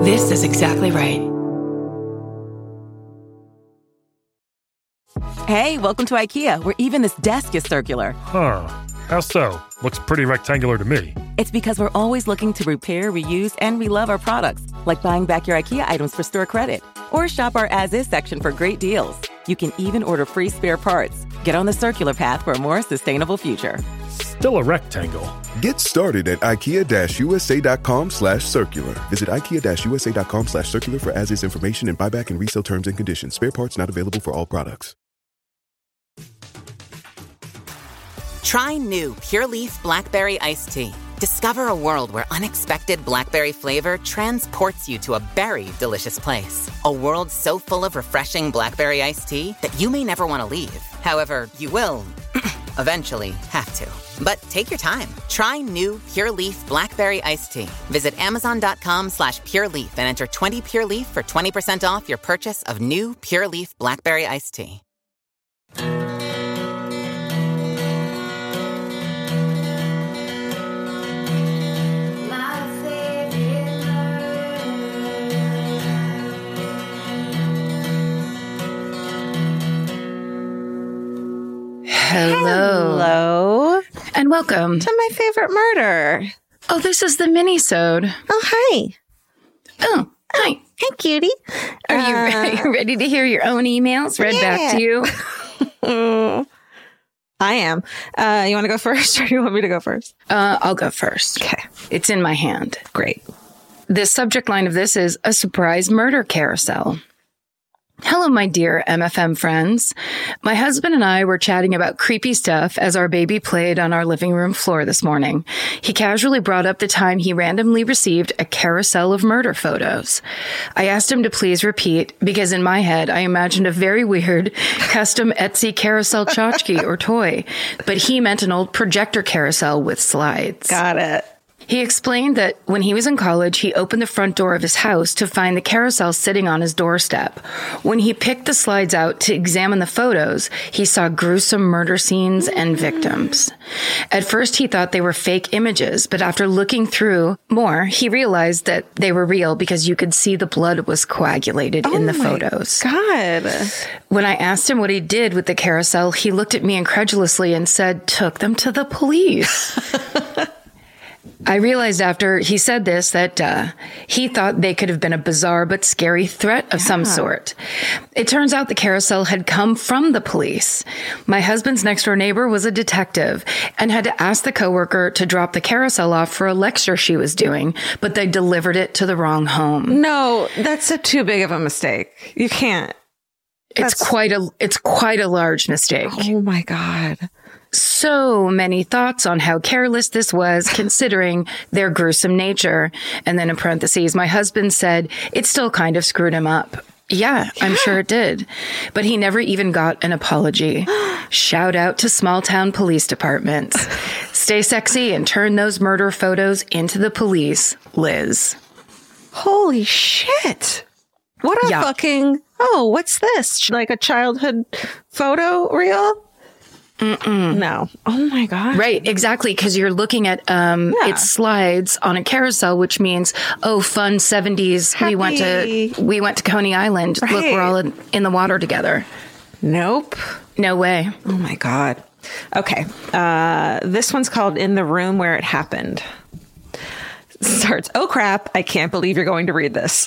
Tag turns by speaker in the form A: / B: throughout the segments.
A: This is exactly right.
B: Hey, welcome to IKEA, where even this desk is circular.
C: Huh. How so? Looks pretty rectangular to me.
B: It's because we're always looking to repair, reuse, and relove our products, like buying back your IKEA items for store credit. Or shop our as-is section for great deals. You can even order free spare parts. Get on the circular path for a more sustainable future.
C: Still a rectangle.
D: Get started at IKEA-USA.com/circular. Visit IKEA-USA.com/circular for as-is information and buyback and resale terms and conditions. Spare parts not available for all products.
E: Try new Pure Leaf Blackberry Iced Tea. Discover a world where unexpected blackberry flavor transports you to a berry delicious place. A world so full of refreshing blackberry iced tea that you may never want to leave. However, you will eventually have to. But take your time. Try new Pure Leaf Blackberry Iced Tea. Visit Amazon.com/Pure Leaf and enter 20 Pure Leaf for 20% off your purchase of new Pure Leaf Blackberry Iced Tea.
F: Hello.
G: And welcome
F: to My Favorite Murder.
G: Oh, this is the mini-sode.
F: Oh, hi.
G: Oh, hi.
F: Hi, cutie.
G: Are you ready to hear your own emails read back to you?
F: I am. You want to go first or do you want me to go first?
G: I'll go first.
F: Okay.
G: It's in my hand.
F: Great.
G: The subject line of this is a surprise murder carousel. Hello, my dear MFM friends. My husband and I were chatting about creepy stuff as our baby played on our living room floor this morning. He casually brought up the time he randomly received a carousel of murder photos. I asked him to please repeat because in my head, I imagined a very weird custom Etsy carousel tchotchke or toy, but he meant an old projector carousel with slides.
F: Got it.
G: He explained that when he was in college, he opened the front door of his house to find the carousel sitting on his doorstep. When he picked the slides out to examine the photos, he saw gruesome murder scenes and victims. At first, he thought they were fake images, but after looking through more, he realized that they were real because you could see the blood was coagulated in the photos.
F: God.
G: When I asked him what he did with the carousel, he looked at me incredulously and said, "Took them to the police." I realized after he said this that he thought they could have been a bizarre but scary threat of some sort. It turns out the carousel had come from the police. My husband's next door neighbor was a detective and had to ask the coworker to drop the carousel off for a lecture she was doing, but they delivered it to the wrong home.
F: No, that's too big of a mistake. You can't.
G: It's quite a large mistake.
F: Oh my God.
G: So many thoughts on how careless this was, considering their gruesome nature. And then in parentheses, my husband said it still kind of screwed him up. Yeah, I'm sure it did. But he never even got an apology. Shout out to small town police departments. Stay sexy and turn those murder photos into the police, Liz.
F: Holy shit. What a fucking... Oh, what's this? Like a childhood photo reel? No. Oh my God.
G: Right, exactly. Because you're looking at its slides on a carousel, which means, oh, fun 70s.
F: Happy.
G: We went to Coney Island.
F: Right.
G: Look, we're all in the water together.
F: Nope.
G: No way.
F: Oh my God. Okay. This one's called In the Room Where It Happened. Starts, oh crap, I can't believe you're going to read this.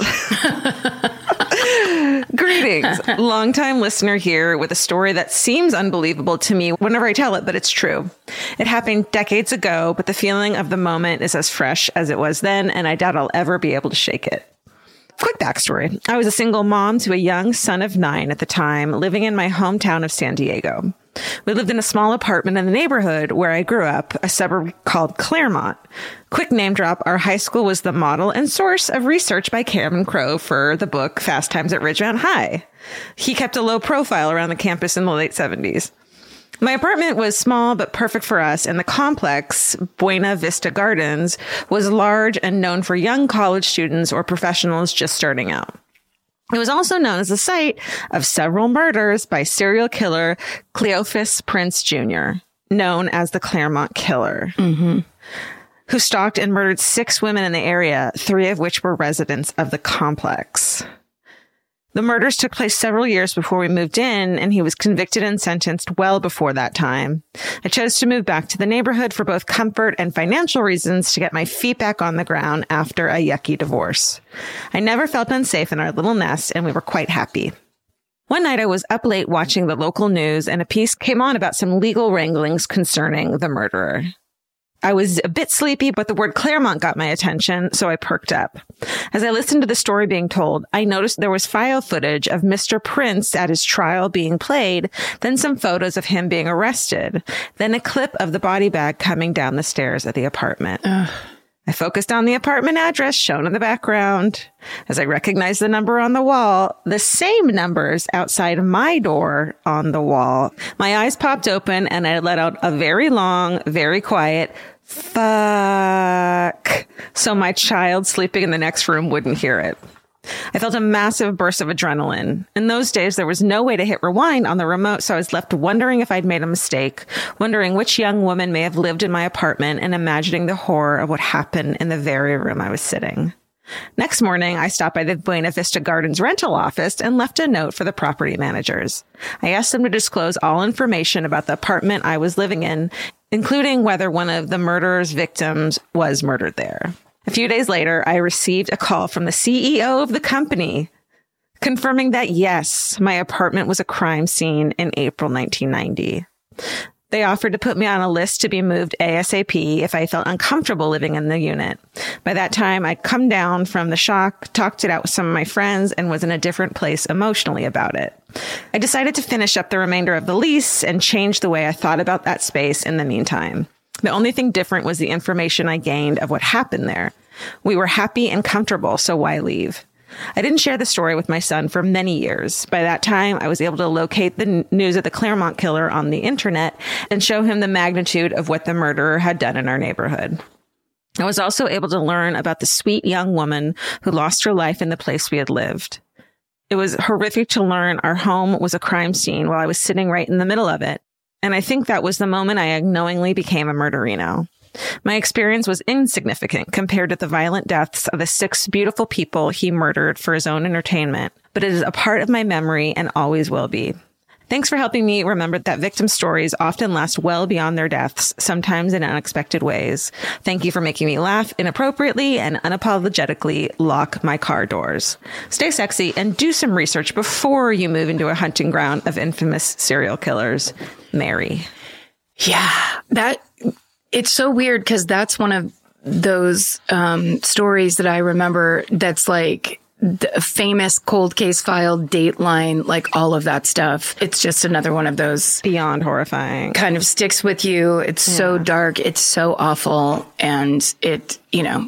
F: Greetings. Longtime listener here with a story that seems unbelievable to me whenever I tell it, but it's true. It happened decades ago, but the feeling of the moment is as fresh as it was then, and I doubt I'll ever be able to shake it. Quick backstory. I was a single mom to a young son of 9 at the time, living in my hometown of San Diego. We lived in a small apartment in the neighborhood where I grew up, a suburb called Claremont. Quick name drop, our high school was the model and source of research by Cameron Crowe for the book Fast Times at Ridgemount High. He kept a low profile around the campus in the late 70s. My apartment was small but perfect for us, and the complex, Buena Vista Gardens, was large and known for young college students or professionals just starting out. It was also known as the site of several murders by serial killer Cleophas Prince Jr., known as the Claremont Killer. Mm-hmm. who stalked and murdered 6 women in the area, 3 of which were residents of the complex. The murders took place several years before we moved in, and he was convicted and sentenced well before that time. I chose to move back to the neighborhood for both comfort and financial reasons to get my feet back on the ground after a yucky divorce. I never felt unsafe in our little nest, and we were quite happy. One night I was up late watching the local news, and a piece came on about some legal wranglings concerning the murderer. I was a bit sleepy, but the word Claremont got my attention, so I perked up. As I listened to the story being told, I noticed there was file footage of Mr. Prince at his trial being played, then some photos of him being arrested, then a clip of the body bag coming down the stairs at the apartment. Ugh. I focused on the apartment address shown in the background. As I recognized the number on the wall, the same numbers outside my door on the wall, my eyes popped open and I let out a very long, very quiet fuck, so my child sleeping in the next room wouldn't hear it. I felt a massive burst of adrenaline. In those days, there was no way to hit rewind on the remote, so I was left wondering if I'd made a mistake, wondering which young woman may have lived in my apartment, and imagining the horror of what happened in the very room I was sitting. Next morning, I stopped by the Buena Vista Gardens rental office and left a note for the property managers. I asked them to disclose all information about the apartment I was living in, including whether one of the murderer's victims was murdered there. A few days later, I received a call from the CEO of the company confirming that, yes, my apartment was a crime scene in April 1990. They offered to put me on a list to be moved ASAP if I felt uncomfortable living in the unit. By that time, I'd come down from the shock, talked it out with some of my friends, and was in a different place emotionally about it. I decided to finish up the remainder of the lease and change the way I thought about that space in the meantime. The only thing different was the information I gained of what happened there. We were happy and comfortable, so why leave? I didn't share the story with my son for many years. By that time, I was able to locate the news of the Claremont killer on the internet and show him the magnitude of what the murderer had done in our neighborhood. I was also able to learn about the sweet young woman who lost her life in the place we had lived. It was horrific to learn our home was a crime scene while I was sitting right in the middle of it. And I think that was the moment I unknowingly became a murderino. My experience was insignificant compared to the violent deaths of the 6 beautiful people he murdered for his own entertainment, but it is a part of my memory and always will be. Thanks for helping me remember that victim stories often last well beyond their deaths, sometimes in unexpected ways. Thank you for making me laugh inappropriately and unapologetically lock my car doors. Stay sexy and do some research before you move into a hunting ground of infamous serial killers. Mary.
G: Yeah, it's so weird because that's one of those stories that I remember that's like the famous cold case file, Dateline, like all of that stuff. It's just another one of those
F: beyond horrifying.
G: Kind of sticks with you. It's so dark. It's so awful. And it,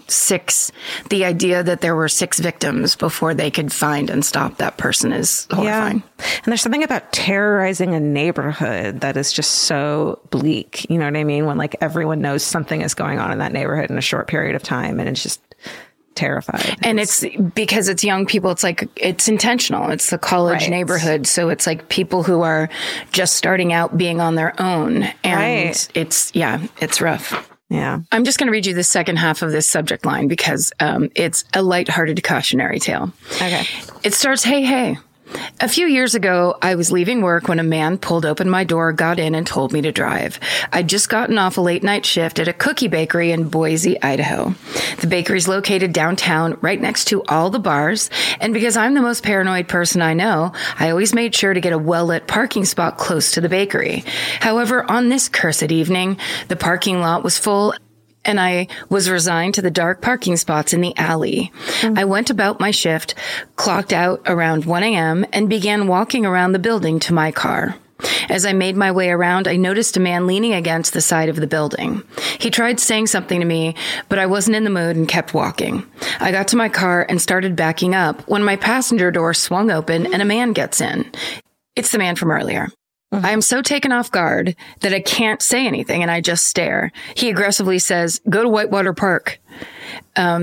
G: the idea that there were 6 victims before they could find and stop that person is horrifying.
F: Yeah. And there's something about terrorizing a neighborhood that is just so bleak. You know what I mean? When like everyone knows something is going on in that neighborhood in a short period of time, and it's just terrified. And
G: it's because it's young people. It's like, it's intentional. It's the college neighborhood. So it's like people who are just starting out being on their own. And it's rough.
F: Yeah.
G: I'm just going to read you the second half of this subject line because it's a lighthearted cautionary tale.
F: Okay.
G: It starts, hey. A few years ago, I was leaving work when a man pulled open my door, got in, and told me to drive. I'd just gotten off a late-night shift at a cookie bakery in Boise, Idaho. The bakery's located downtown, right next to all the bars, and because I'm the most paranoid person I know, I always made sure to get a well-lit parking spot close to the bakery. However, on this cursed evening, the parking lot was full, and I was resigned to the dark parking spots in the alley. I went about my shift, clocked out around 1 a.m., and began walking around the building to my car. As I made my way around, I noticed a man leaning against the side of the building. He tried saying something to me, but I wasn't in the mood and kept walking. I got to my car and started backing up when my passenger door swung open and a man gets in. It's the man from earlier. I am so taken off guard that I can't say anything and I just stare. He aggressively says, "Go to Whitewater Park."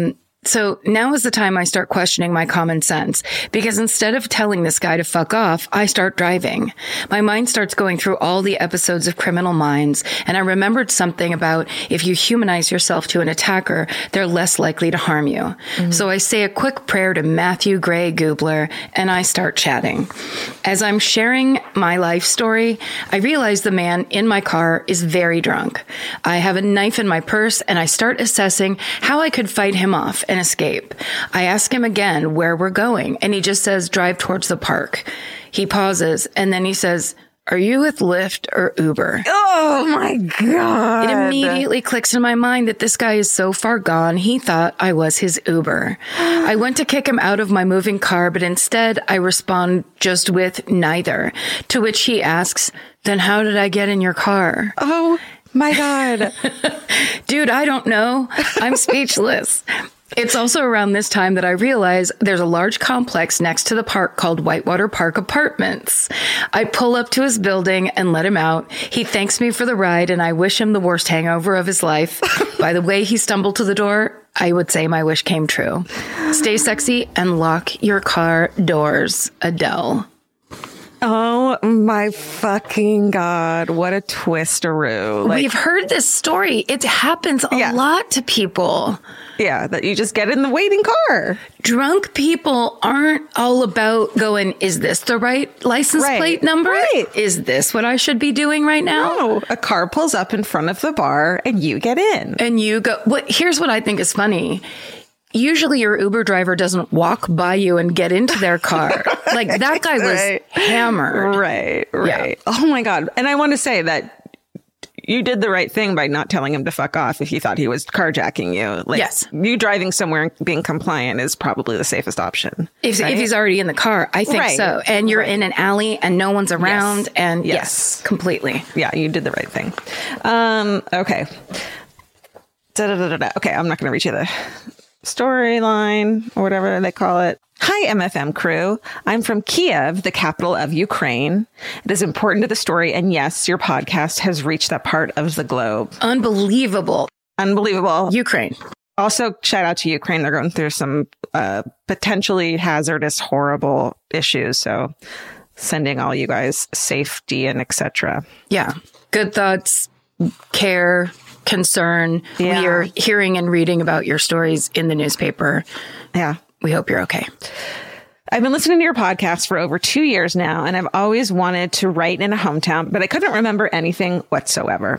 G: So now is the time I start questioning my common sense, because instead of telling this guy to fuck off, I start driving. My mind starts going through all the episodes of Criminal Minds, and I remembered something about if you humanize yourself to an attacker, they're less likely to harm you. Mm-hmm. So I say a quick prayer to Matthew Gray Gubler, and I start chatting. As I'm sharing my life story, I realize the man in my car is very drunk. I have a knife in my purse, and I start assessing how I could fight him off and escape. I ask him again where we're going, and he just says, drive towards the park. He pauses, and then he says, are you with Lyft or Uber?
F: Oh my God.
G: It immediately clicks in my mind that this guy is so far gone, he thought I was his Uber. I went to kick him out of my moving car, but instead I respond just with neither, to which he asks, then how did I get in your car?
F: Oh my God.
G: Dude, I don't know. I'm speechless. It's also around this time that I realize there's a large complex next to the park called Whitewater Park Apartments. I pull up to his building and let him out. He thanks me for the ride, and I wish him the worst hangover of his life. By the way he stumbled to the door, I would say my wish came true. Stay sexy and lock your car doors. Adele.
F: Oh my fucking God. What a twisteroo.
G: We've heard this story. It happens a lot to people.
F: Yeah, that you just get in the waiting car.
G: Drunk people aren't all about going, is this the right license plate number?
F: Right.
G: Is this what I should be doing right now?
F: No, a car pulls up in front of the bar and you get in.
G: And you go, here's what I think is funny. Usually your Uber driver doesn't walk by you and get into their car. Like that guy was hammered.
F: Right. Yeah. Oh my God. And I want to say that you did the right thing by not telling him to fuck off if you thought he was carjacking you. Like, yes. You driving somewhere and being compliant is probably the safest option.
G: If he's already in the car, I think so. And you're in an alley and no one's around. Yes. And yes, completely.
F: Yeah, you did the right thing. Okay. Okay, I'm not going to read you the storyline or whatever they call it. Hi, MFM crew. I'm from Kiev, the capital of Ukraine. It is important to the story. And yes, your podcast has reached that part of the globe.
G: Unbelievable.
F: Ukraine. Also, shout out to Ukraine. They're going through some potentially hazardous, horrible issues. So sending all you guys safety and etc.
G: Yeah. Good thoughts, care, concern. Yeah. We are hearing and reading about your stories in the newspaper.
F: Yeah.
G: We hope you're okay.
F: I've been listening to your podcast for over 2 years now, and I've always wanted to write in a hometown, but I couldn't remember anything whatsoever.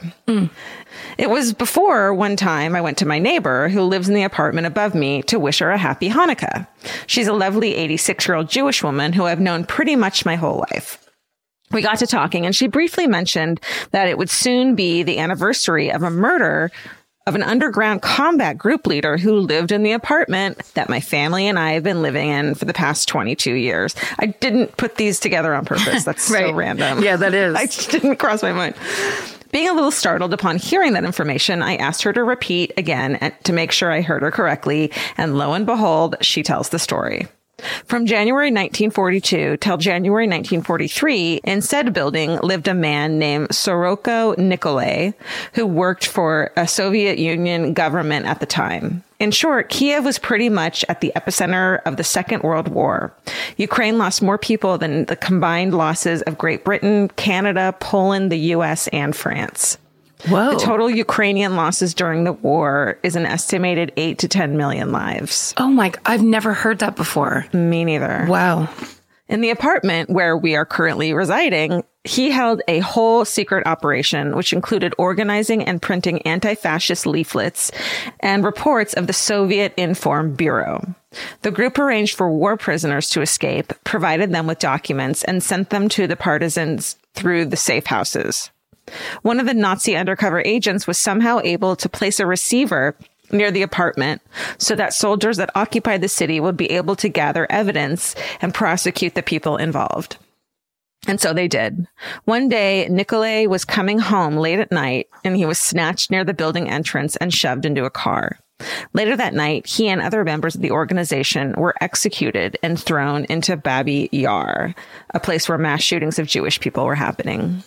F: It was before one time I went to my neighbor who lives in the apartment above me to wish her a happy Hanukkah. She's a lovely 86-year-old Jewish woman who I've known pretty much my whole life. We got to talking, and she briefly mentioned that it would soon be the anniversary of a murder of an underground combat group leader who lived in the apartment that my family and I have been living in for the past 22 years. I didn't put these together on purpose. That's right. So random.
G: Yeah, that is.
F: I just didn't cross my mind. Being a little startled upon hearing that information, I asked her to repeat again to make sure I heard her correctly. And lo and behold, she tells the story. From January 1942 till January 1943, in said building lived a man named Soroko Nikolai, who worked for a Soviet Union government at the time. In short, Kiev was pretty much at the epicenter of the Second World War. Ukraine lost more people than the combined losses of Great Britain, Canada, Poland, the U.S., and France.
G: Whoa.
F: The total Ukrainian losses during the war is an estimated 8 to 10 million lives.
G: Oh my, I've never heard that before.
F: Me neither.
G: Wow.
F: In the apartment where we are currently residing, he held a whole secret operation, which included organizing and printing anti-fascist leaflets and reports of the Soviet Inform Bureau. The group arranged for war prisoners to escape, provided them with documents, and sent them to the partisans through the safe houses. One of the Nazi undercover agents was somehow able to place a receiver near the apartment so that soldiers that occupied the city would be able to gather evidence and prosecute the people involved. And so they did. One day, Nikolai was coming home late at night, and he was snatched near the building entrance and shoved into a car. Later that night, he and other members of the organization were executed and thrown into Babi Yar, a place where mass shootings of Jewish people were happening.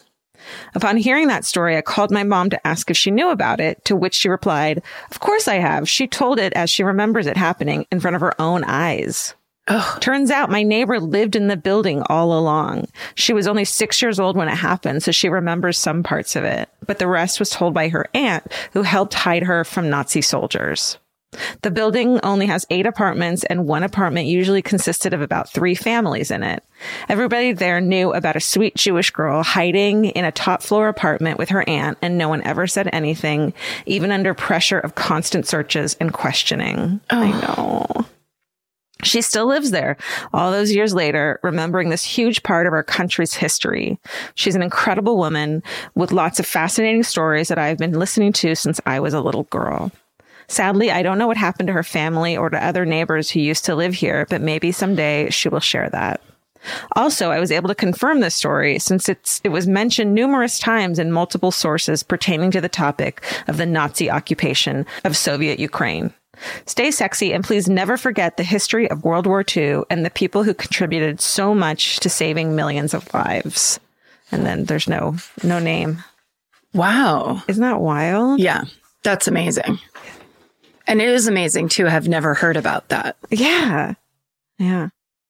F: Upon hearing that story, I called my mom to ask if she knew about it, to which she replied, "Of course I have. She told it as she remembers it happening in front of her own eyes." Turns out my neighbor lived in the building all along. She was only 6 years old when it happened, so she remembers some parts of it. But the rest was told by her aunt, who helped hide her from Nazi soldiers. The building only has 8 apartments, and one apartment usually consisted of about 3 families in it. Everybody there knew about a sweet Jewish girl hiding in a top floor apartment with her aunt, and no one ever said anything, even under pressure of constant searches and questioning. I know. She still lives there all those years later, remembering this huge part of our country's history. She's an incredible woman with lots of fascinating stories that I've been listening to since I was a little girl. Sadly, I don't know what happened to her family or to other neighbors who used to live here, but maybe someday she will share that. Also, I was able to confirm this story since it was mentioned numerous times in multiple sources pertaining to the topic of the Nazi occupation of Soviet Ukraine. Stay sexy, and please never forget the history of World War II and the people who contributed so much to saving millions of lives. And then there's no name.
G: Wow.
F: Isn't that wild?
G: Yeah, that's amazing. And it is amazing to have never heard about that.
F: Yeah. Yeah.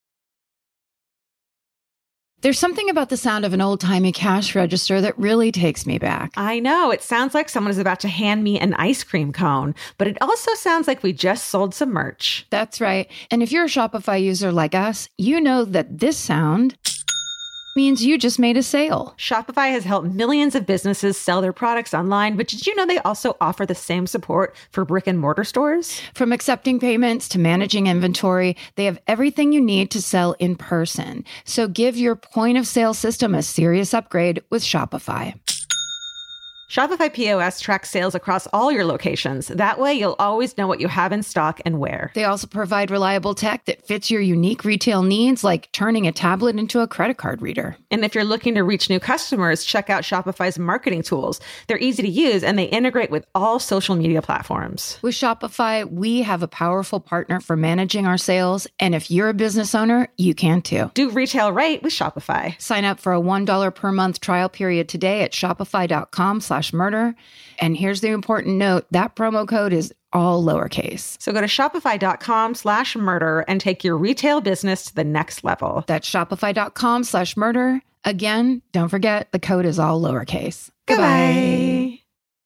A: There's something about the sound of an old-timey cash register that really takes me back.
H: I know. It sounds like someone is about to hand me an ice cream cone, but it also sounds like we just sold some merch.
A: That's right. And if you're a Shopify user like us, you know that this sound means you just made a sale.
H: Shopify has helped millions of businesses sell their products online, but did you know they also offer the same support for brick and mortar stores?
A: From accepting payments to managing inventory, they have everything you need to sell in person. So give your point of sale system a serious upgrade with Shopify.
H: Shopify POS tracks sales across all your locations. That way, you'll always know what you have in stock and where.
A: They also provide reliable tech that fits your unique retail needs, like turning a tablet into a credit card reader.
H: And if you're looking to reach new customers, check out Shopify's marketing tools. They're easy to use, and they integrate with all social media platforms.
A: With Shopify, we have a powerful partner for managing our sales. And if you're a business owner, you can too.
H: Do retail right with Shopify.
A: Sign up for a $1 per month trial period today at shopify.com/murder. And here's the important note, that promo code is all lowercase.
H: So go to shopify.com/murder and take your retail business to the next level.
A: That's shopify.com/murder. Again, don't forget the code is all lowercase.
H: Goodbye.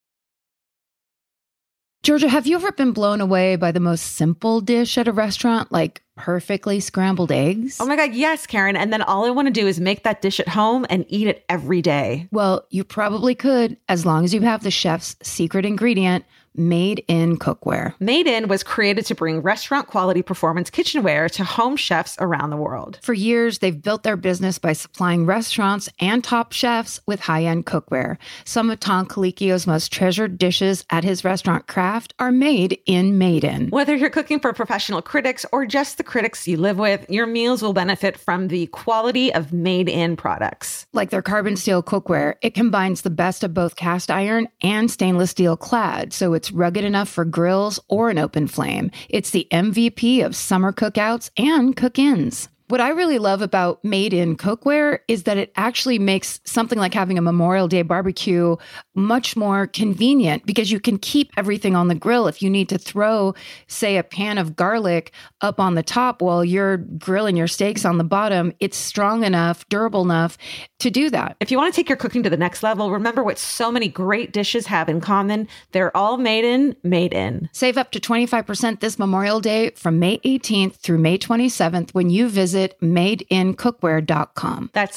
A: Georgia, have you ever been blown away by the most simple dish at a restaurant, like perfectly scrambled eggs?
H: Oh my God, yes, Karen. And then all I want to do is make that dish at home and eat it every day.
A: Well, you probably could, as long as you have the chef's secret ingredient, Made in Cookware.
H: Made in was created to bring restaurant quality performance kitchenware to home chefs around the world.
A: For years, they've built their business by supplying restaurants and top chefs with high-end cookware. Some of Tom Colicchio's most treasured dishes at his restaurant Craft are made in Made in.
H: Whether you're cooking for professional critics or just the critics you live with, your meals will benefit from the quality of Made in products.
A: Like their carbon steel cookware, it combines the best of both cast iron and stainless steel clad, so it's rugged enough for grills or an open flame. It's the MVP of summer cookouts and cook-ins. What I really love about Made in Cookware is that it actually makes something like having a Memorial Day barbecue much more convenient because you can keep everything on the grill. If you need to throw, say, a pan of garlic up on the top while you're grilling your steaks on the bottom, it's strong enough, durable enough to do that.
H: If you want to take your cooking to the next level, remember what so many great dishes have in common. They're all made in.
A: Save up to 25% this Memorial Day from May 18th through May 27th when you visit madeincookware.com.
H: That's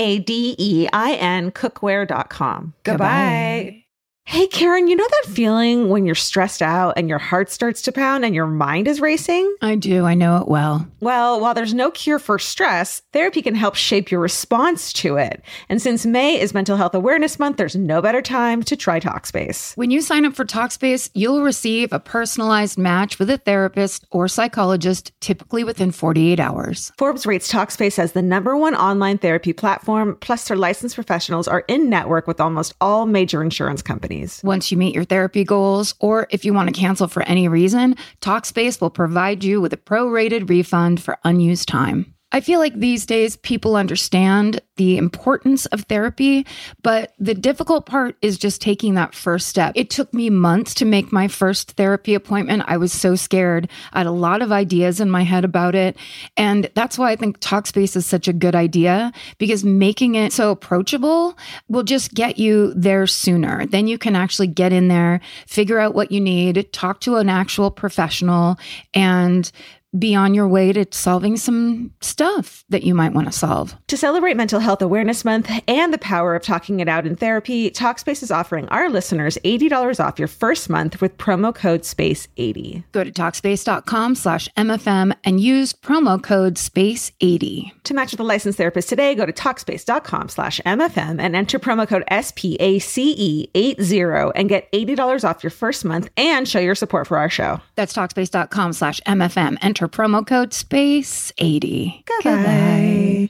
H: MADEIN cookware.com. Goodbye. Hey, Karen, you know that feeling when you're stressed out and your heart starts to pound and your mind is racing?
A: I do. I know it well.
H: Well, while there's no cure for stress, therapy can help shape your response to it. And since May is Mental Health Awareness Month, there's no better time to try Talkspace.
A: When you sign up for Talkspace, you'll receive a personalized match with a therapist or psychologist, typically within 48 hours.
H: Forbes rates Talkspace as the #1 online therapy platform, plus their licensed professionals are in network with almost all major insurance companies.
A: Once you meet your therapy goals, or if you want to cancel for any reason, Talkspace will provide you with a prorated refund for unused time. I feel like these days people understand the importance of therapy, but the difficult part is just taking that first step. It took me months to make my first therapy appointment. I was so scared. I had a lot of ideas in my head about it. And that's why I think Talkspace is such a good idea, because making it so approachable will just get you there sooner. Then you can actually get in there, figure out what you need, talk to an actual professional, and be on your way to solving some stuff that you might want to solve.
H: To celebrate Mental Health Awareness Month and the power of talking it out in therapy, Talkspace is offering our listeners $80 off your first month with promo code SPACE80.
A: Go to Talkspace.com/MFM and use promo code SPACE80.
H: To match with a licensed therapist today, go to Talkspace.com/MFM and enter promo code SPACE80 and get $80 off your first month and show your support for our show.
A: That's Talkspace.com/MFM. Enter promo code SPACE80.
H: Goodbye.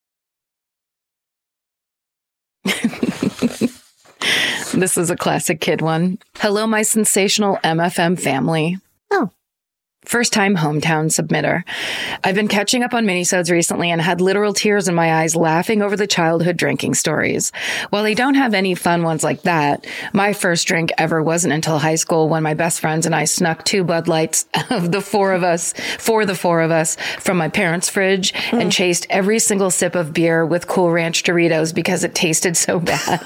G: This is a classic kid one. Hello, my sensational MFM family.
H: Oh.
G: First time hometown submitter. I've been catching up on minisodes recently and had literal tears in my eyes laughing over the childhood drinking stories. While they don't have any fun ones like that, my first drink ever wasn't until high school when my best friends and I snuck 2 Bud Lights of the four of us from my parents' fridge and chased every single sip of beer with Cool Ranch Doritos because it tasted so bad.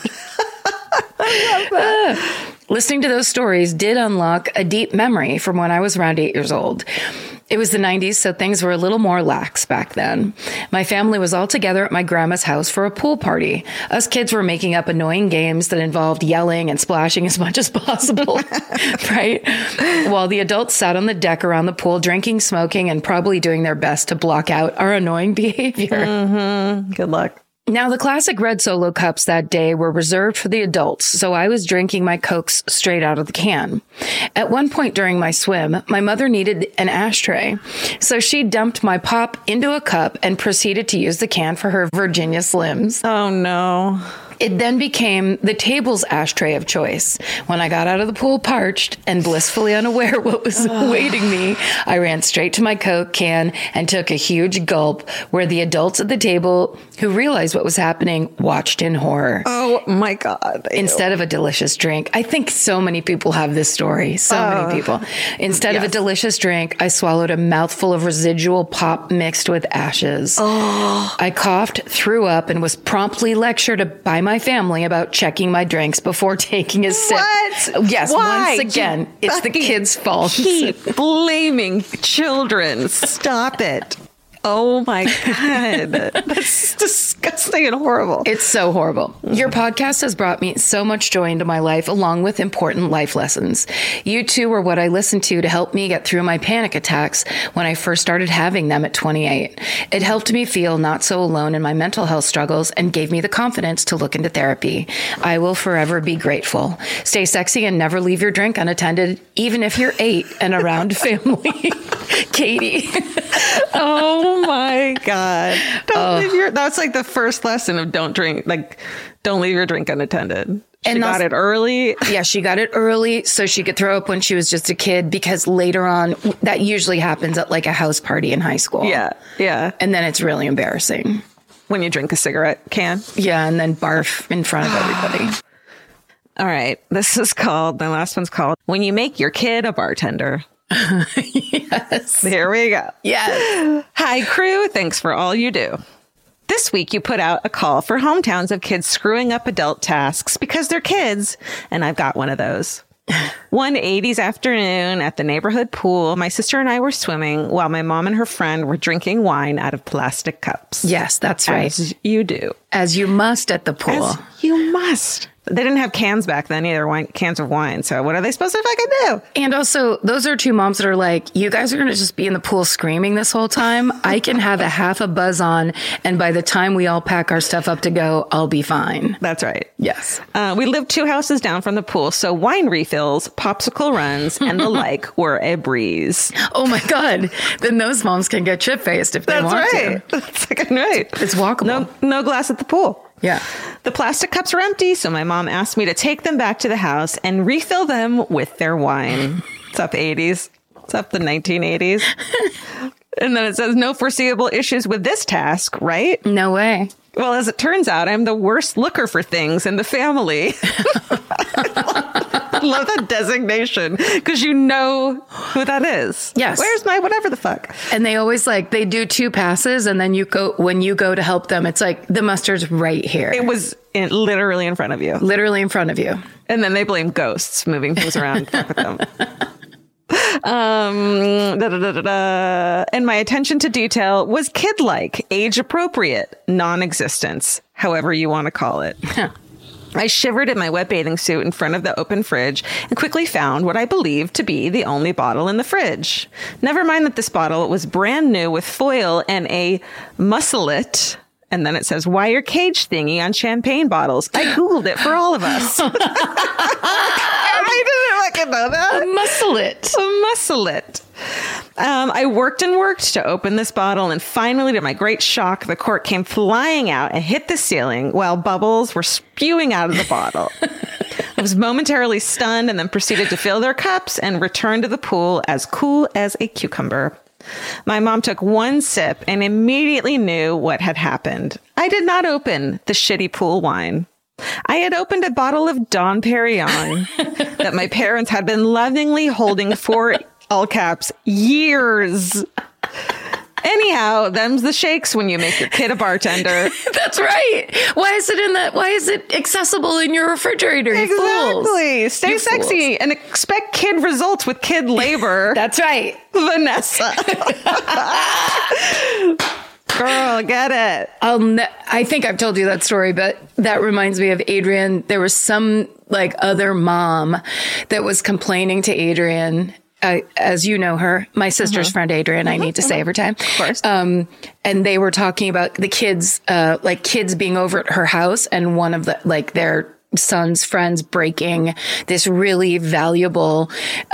H: I love that.
G: Listening to those stories did unlock a deep memory from when I was around 8 years old. It was the 90s, so things were a little more lax back then. My family was all together at my grandma's house for a pool party. Us kids were making up annoying games that involved yelling and splashing as much as possible, right? While the adults sat on the deck around the pool, drinking, smoking, and probably doing their best to block out our annoying behavior.
H: Mm-hmm. Good luck.
G: Now, the classic red Solo cups that day were reserved for the adults, so I was drinking my Cokes straight out of the can. At one point during my swim, my mother needed an ashtray, so she dumped my pop into a cup and proceeded to use the can for her Virginia Slims.
F: Oh, no.
G: It then became the table's ashtray of choice. When I got out of the pool parched and blissfully unaware what was awaiting me, I ran straight to my Coke can and took a huge gulp, where the adults at the table who realized what was happening watched in horror.
F: Oh my God.
G: Instead of a delicious drink, I think so many people have this story. So many people. Instead of a delicious drink, I swallowed a mouthful of residual pop mixed with ashes.
F: Oh.
G: I coughed, threw up, and was promptly lectured by my family about checking my drinks before taking a sip.
F: What?
G: Yes,
F: Why?
G: once again, it's the kids' fault.
F: Keep blaming children. Stop it. Oh my God. That's disgusting and horrible.
G: It's so horrible. Your podcast has brought me so much joy into my life, along with important life lessons. You two were what I listened to help me get through my panic attacks when I first started having them at 28. It helped me feel not so alone in my mental health struggles and gave me the confidence to look into therapy. I will forever be grateful. Stay sexy and never leave your drink unattended, even if you're 8 and around family. Katie.
F: Oh my God. That's like the first lesson of don't leave your drink unattended. She got it early.
G: Yeah, she got it early so she could throw up when she was just a kid, because later on, that usually happens at like a house party in high school.
F: Yeah, yeah.
G: And then it's really embarrassing.
F: When you drink a cigarette can.
G: Yeah, and then barf in front of everybody.
F: All right. The last one's called When You Make Your Kid a Bartender.
G: Yes.
F: Here we go.
G: Yes.
F: Hi, crew. Thanks for all you do. This week, you put out a call for hometowns of kids screwing up adult tasks because they're kids, and I've got one of those. One 80s afternoon at the neighborhood pool, my sister and I were swimming while my mom and her friend were drinking wine out of plastic cups.
G: Yes, that's right.
F: As you do.
G: As you must at the pool.
F: As you must. They didn't have cans back then either, cans of wine. So what are they supposed to fucking do?
G: And also, those are two moms that are like, you guys are going to just be in the pool screaming this whole time. I can have a half a buzz on, and by the time we all pack our stuff up to go, I'll be fine.
F: That's right.
G: Yes.
F: We lived 2 houses down from the pool, so wine refills, popsicle runs, and the like were a breeze.
G: Oh my God. Then those moms can get chip-faced if they want to.
F: That's right.
G: It's walkable.
F: No glass at the pool.
G: Yeah.
F: The plastic cups were empty, so my mom asked me to take them back to the house and refill them with their wine. What's up, 80s? What's up, the 1980s? And then it says no foreseeable issues with this task, right?
G: No way.
F: Well, as it turns out, I'm the worst looker for things in the family. I love that designation because you know who that is.
G: Yes.
F: Where's my whatever the fuck?
G: And they always they do 2 passes, and then when you go to help them, it's like the mustard's right here.
F: It was literally in front of you.
G: Literally in front of you.
F: And then they blame ghosts moving things around. Fuck with them. And my attention to detail was kid-like, age-appropriate, non-existence, however you want to call it. I shivered in my wet bathing suit in front of the open fridge and quickly found what I believed to be the only bottle in the fridge. Never mind that this bottle was brand new with foil and a musclet. And then it says wire cage thingy on champagne bottles. I Googled it for all of us. I didn't fucking know that.
G: A musclet.
F: A musclet. I worked and worked to open this bottle, and finally, to my great shock, the cork came flying out and hit the ceiling while bubbles were spewing out of the bottle. I was momentarily stunned and then proceeded to fill their cups and return to the pool as cool as a cucumber. My mom took one sip and immediately knew what had happened. I did not open the shitty pool wine. I had opened a bottle of Dom Perignon that my parents had been lovingly holding for, all caps, years. Anyhow, them's the shakes when you make your kid a bartender.
G: That's right. Why is it accessible in your refrigerator? You
F: Exactly.
G: fools.
F: Stay
G: You
F: sexy and expect kid results with kid labor.
G: That's right.
F: Vanessa. Girl, get it.
G: I think I've told you that story, but that reminds me of Adrian. There was some other mom that was complaining to Adrian. As you know her, my sister's friend Adrian, I need to say every time. Of
F: course.
G: And they were talking about the kids, kids being over at her house, and one of their son's friends breaking this really valuable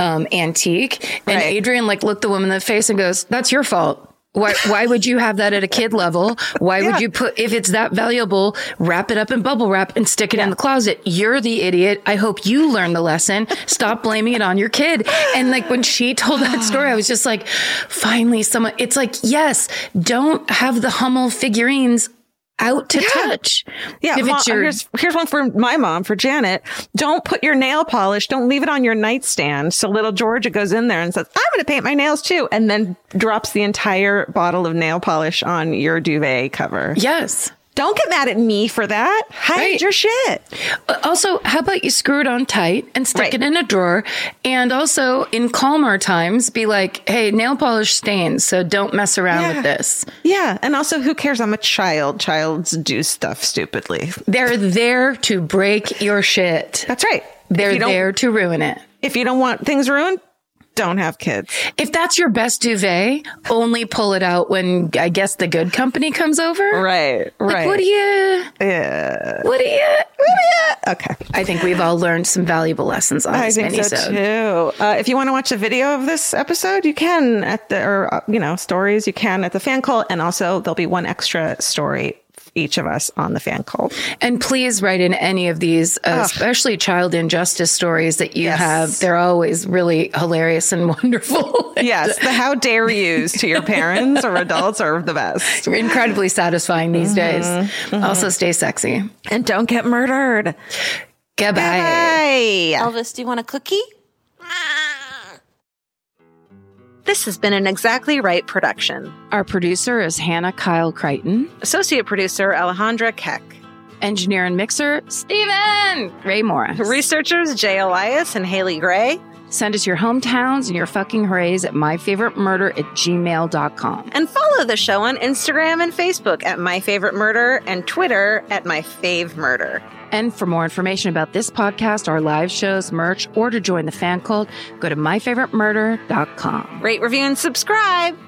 G: antique. And Adrian looked the woman in the face and goes, "That's your fault. Why would you have that at a kid level? Why would you if it's that valuable, wrap it up in bubble wrap and stick it in the closet? You're the idiot. I hope you learn the lesson. Stop blaming it on your kid." And when she told that story, I was just like, finally someone, it's yes, don't have the Hummel figurines out to touch.
F: Yeah. Here's one for my mom, for Janet. Don't put your nail polish. Don't leave it on your nightstand. So little Georgia goes in there and says, "I'm going to paint my nails too." And then drops the entire bottle of nail polish on your duvet cover.
G: Yes.
F: Don't get mad at me for that. Hide your shit.
G: Also, how about you screw it on tight and stick it in a drawer? And also, in calmer times, be like, "Hey, nail polish stains, so don't mess around with this."
F: Yeah. And also, who cares? I'm a child. Childs do stuff stupidly.
G: They're there to break your shit.
F: That's right.
G: They're there to ruin it.
F: If you don't want things ruined, don't have kids.
G: If that's your best duvet, only pull it out when, I guess, the good company comes over.
F: Right.
G: What do you?
F: Yeah.
G: What do you?
F: Okay.
G: I think we've all learned some valuable lessons on this
F: minisode. So too. If you want to watch a video of this episode, you can stories, you can at the fan cult, and also there'll be one extra story each of us on the fan cult.
G: And please write in any of these, especially child injustice stories that you have. They're always really hilarious and wonderful.
F: Yes. The how dare yous to your parents or adults are the best.
G: Incredibly satisfying these days. Also stay sexy.
F: And don't get murdered.
G: Goodbye.
I: Elvis, do you want a cookie? This has been an Exactly Right production.
G: Our producer is Hannah Kyle Crichton.
I: Associate producer, Alejandra Keck.
G: Engineer and mixer, Stephen Ray Morris.
I: Researchers, Jay Elias and Haley Gray.
G: Send us your hometowns and your fucking hoorays at myfavoritemurder@gmail.com.
I: And follow the show on Instagram and Facebook at myfavoritemurder and Twitter at myfavemurder.
G: And for more information about this podcast, our live shows, merch, or to join the fan cult, go to myfavoritemurder.com.
I: Rate, review, and subscribe.